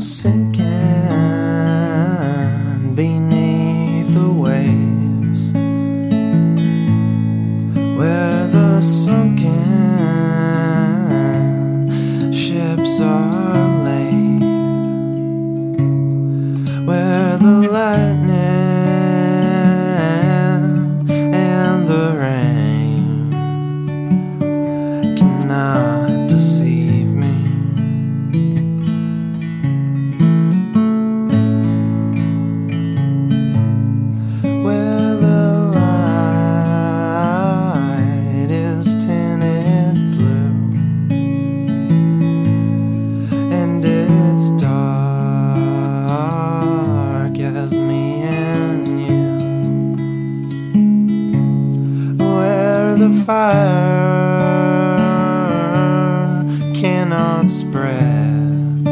sinking beneath the waves, where the sunken ships are laid, where the lightning and the rain cannot deceive me. Where the light is tinted blue, and it's dark as me and you. Where the fire cannot spread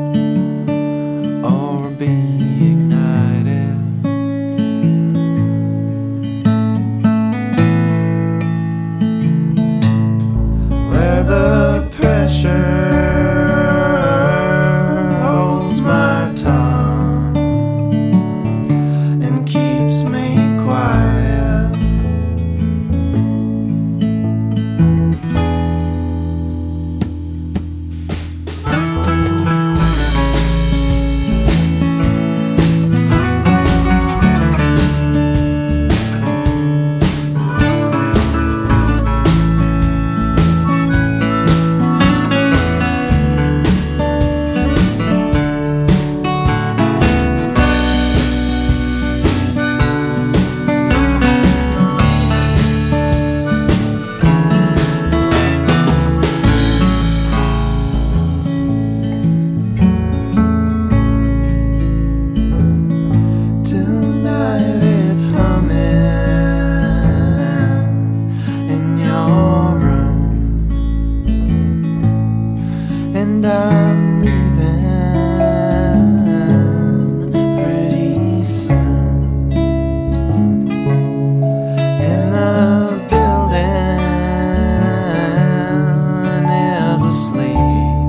or be ignited. Where the pressure holds my tongue and keeps me quiet. Tonight it's humming in your room, and I'm leaving pretty soon. And the building is asleep,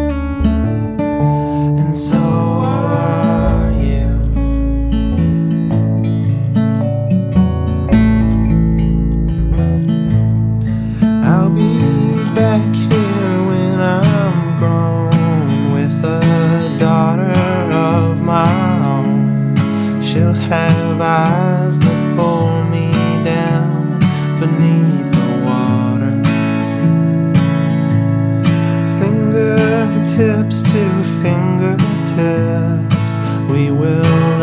and so are you. I'll be back here when I'm grown, with a daughter of my own. She'll have eyes that pull me down beneath the water, fingertips to fingertips. We will